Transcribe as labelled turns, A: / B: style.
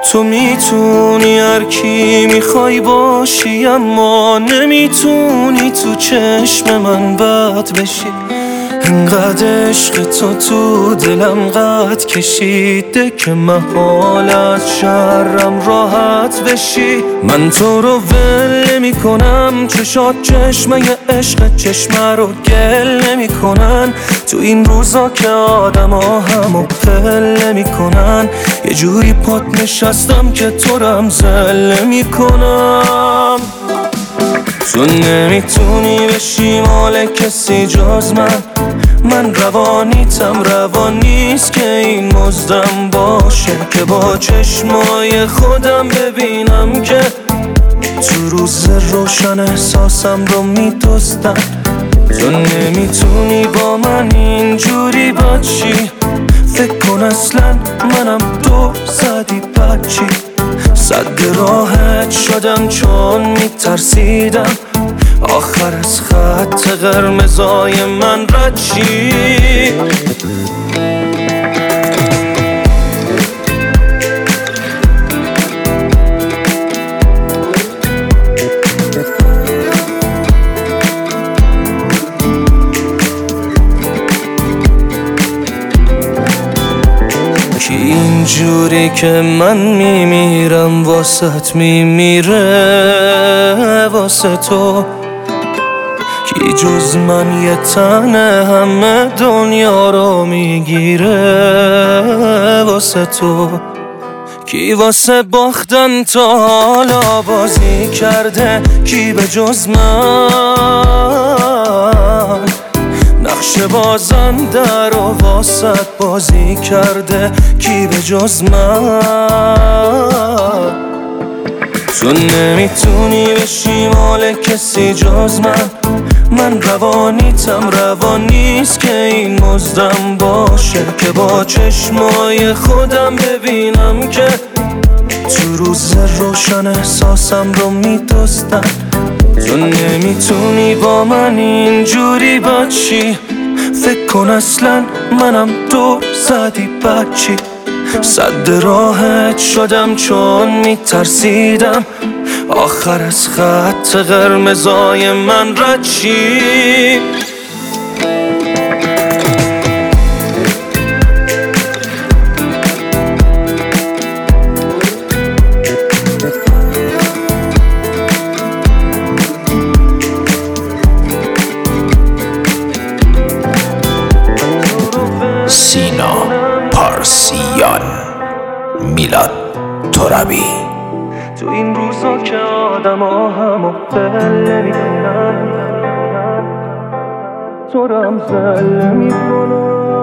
A: تو میتونی هر کی میخوای باشی، اما نمیتونی تو چشم من بد بشی. انقدر عشق تو دلم قد کشیده که محال از شرم راحت بشی. من تو رو ول نمی کنم، چشات چشمه عشق، چشمه رو گل نمی کنن. تو این روزا که آدم ها همو پل نمی کنن، یه جوری پات نشستم که تو رم زل نمی کنم. تو نمیتونی بشی مال کسی جز من روانیتم روان نیست که این مزدم باشه، که با چشمای خودم ببینم که تو روز روشن احساسم رو میدزدن. تو نمیتونی با من اینجوری باشی، فکر کن اصلا منم تو زدی بچی. صد راحت شدم چون میترسیدم آخر از خط قرمزای من رد شی. کی اینجوری که من میمیرم واسط میمیره واسه تو، کی جز من یه تنه همه دنیا رو میگیره واسه تو. کی واسه باختن تا حالا بازی کرده، کی به جز من نقش بازنده رو واسط بازی کرده، کی به جز من. تو نمیتونی بشی مال کسی جز من روانیتم روان نیست که این مزدم باشه، که با چشمای خودم ببینم که تو روز روشن احساسم رو میدزدن. تو نمیتونی با من اینجوری باشی، فکر کن اصلا منم تو زدی بچی. صد راحت شدم چون میترسیدم آخر از خط قرمزای من رد شی.
B: سینا پارسیان، میلاد ترابی.
A: تو این روزا که آدم ها همو دل نمیکنن، تو رم زل نمیکنن.